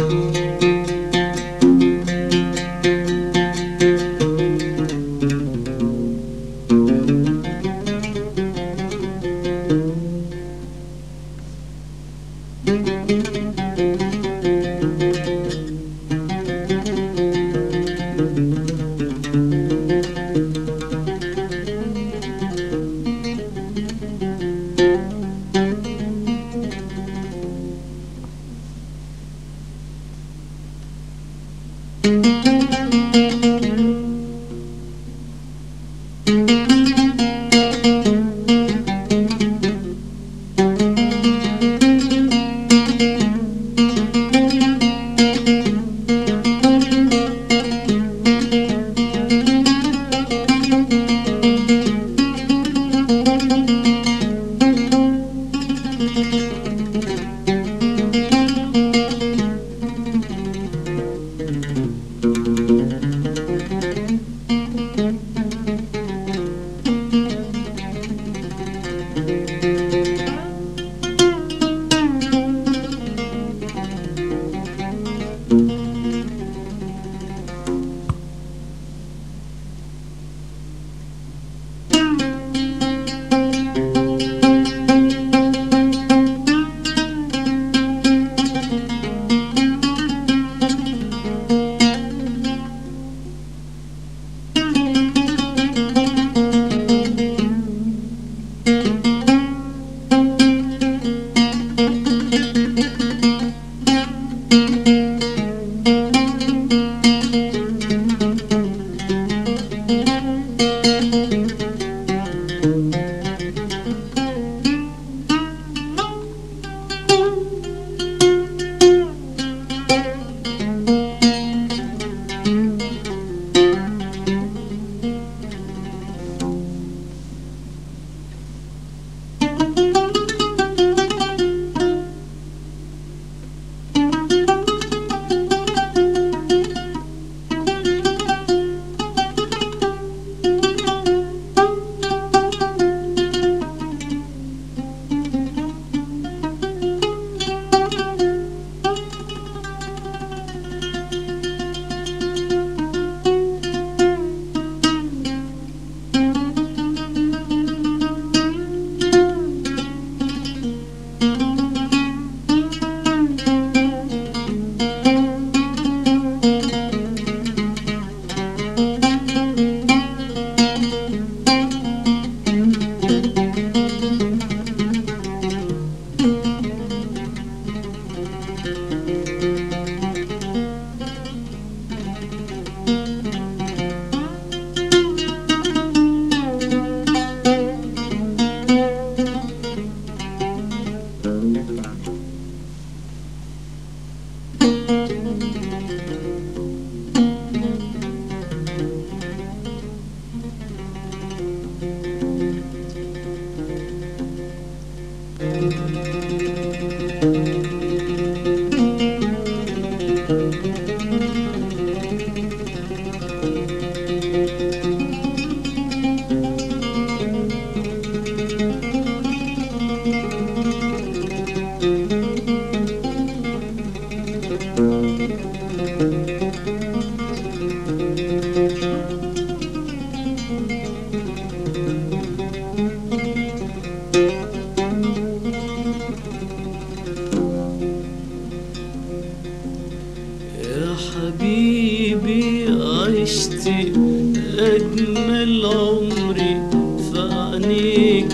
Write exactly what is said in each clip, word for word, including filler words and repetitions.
أجمل عمري في عينيك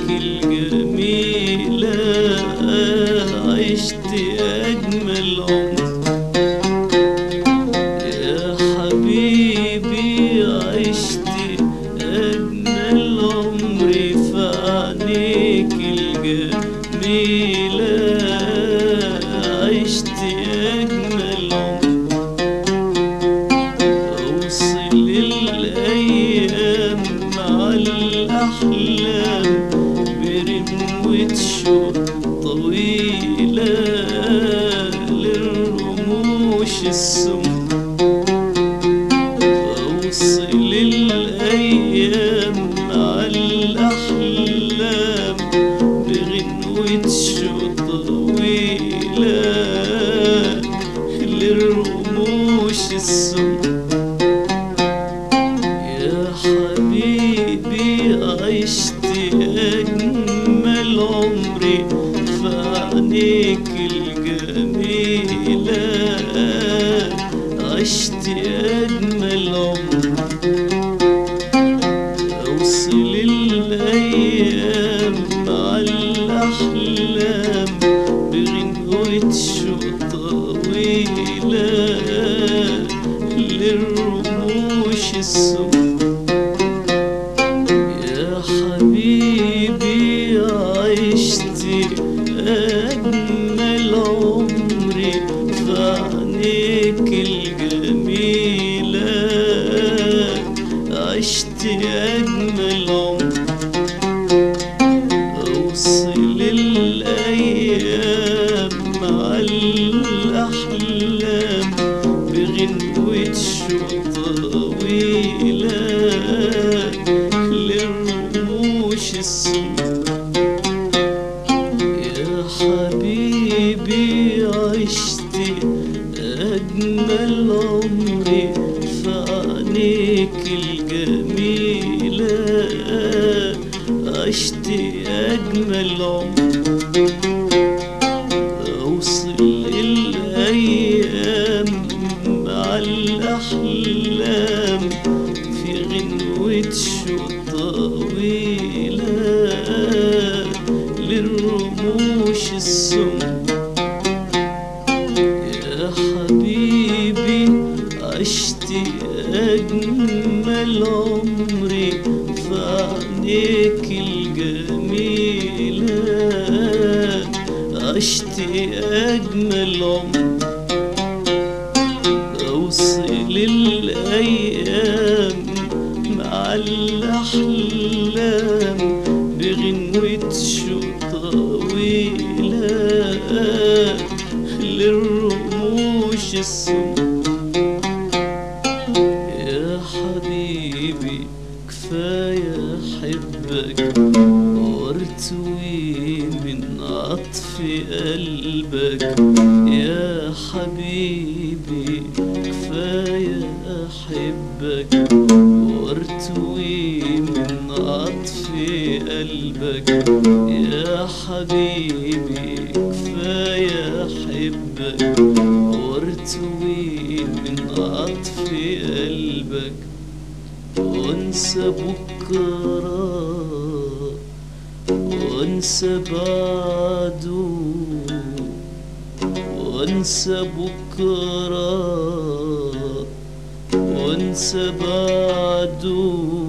الجميلة، عشت أجمل عمر يا حبيبي، عشت أجمل عمري في عينيك الجميلة، عشت أجمل عمر. أوصل الأيام مع الأحلام برموة شوق طويلة للرموش السم. أوصل الأيام مع الأحلام برموة شوق طويلة للرموش السم. يا حبيبي عشت أجمل عمري في عينيك الجميلة، عشت أجمل عمر. أوصل الأيام مع الأحلام بغنوة شوق طويلة للرموش السم. يا حبيبي عشت أجمل عمري في عينيك الجميلة، عشت أجمل عمر. أوصل الأيام مع الأحلام بغنوة شوق طويلة للرموش السم. يا حبيبي عشت أجمل عمري في عينيك الجميلة، عشت أجمل عمر. أوصل الأيام مع الأحلام في غنوة شوق طويلة للرموش السم. يا حبيبي عشت أجمل عمري في عينيك الجميلة، عشت أجمل عمر. أوصل الأيام مع الأحلام بغنوة شوق طويلة للرموش السم. يا حبيبي كفاية أحبك وارتوي من عطف قلبك. يا حبيبي كفاية أحبك وارتوي من عطف قلبك. يا حبيبي كفاية أحبك وارتوي من عطف قلبك. وانسى بكرة وانسى بعده، وانسى بكرة وانسى بعده،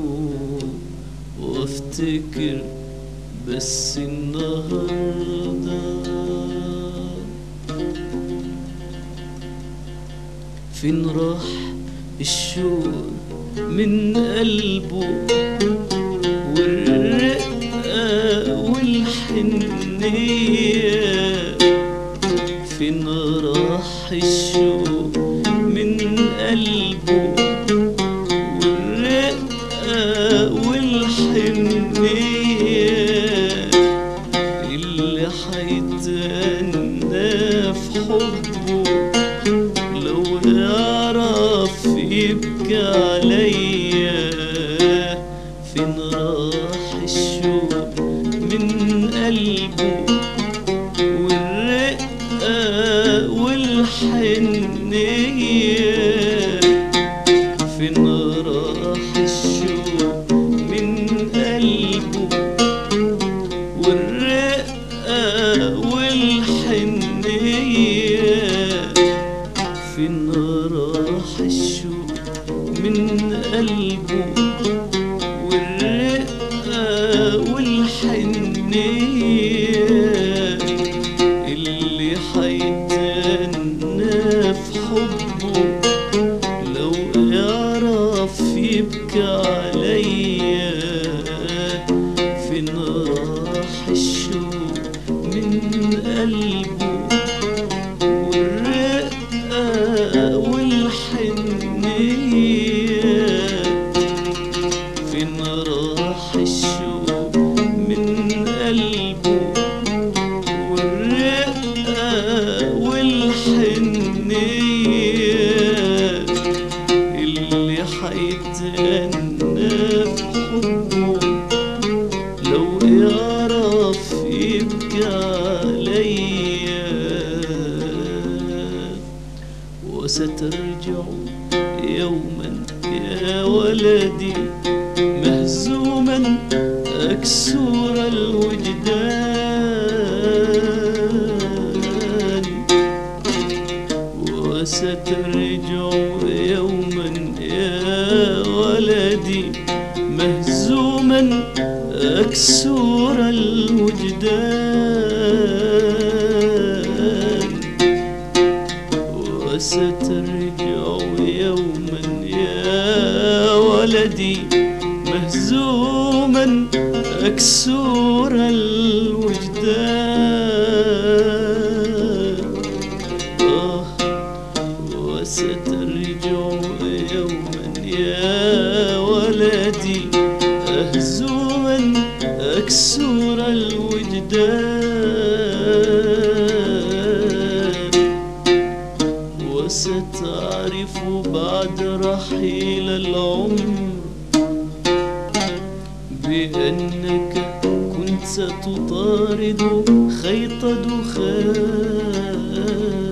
وافتكر بس النهارده. فين راح الشوق من قلبه والرقة والحنية؟ فين راح الشوق من قلبه والرقة والحنية اللي حيتأنى في حبه لو يعرف يبكي عليا؟ فين راح الشوق من قلبه والرقة والحنية؟ فين راح الشوق من قلبه والرقة والحنية؟ فين راح الشوق من قلبه والرقة والحنية اللي حيتأنى في حبه لو يعرف يبكي عليا؟ فين راح الشوق من قلبه والرقة والحنية؟ فين راح الشوق من قلبه والرقة والحنية وسترجع يوما يا ولدي مهزوما أكسور الوجدان، وسترجع يوما يا ولدي مهزوما أكسور الوجدان، وسترجع يوما يا ولدي مهزوما أكسور الوجدان. آه وسترجع يوما يا ولدي مهزوما أكسور الوجدان، وستعرف بعد رحيل العمر بأنك كنت ستطارد خيط دخان.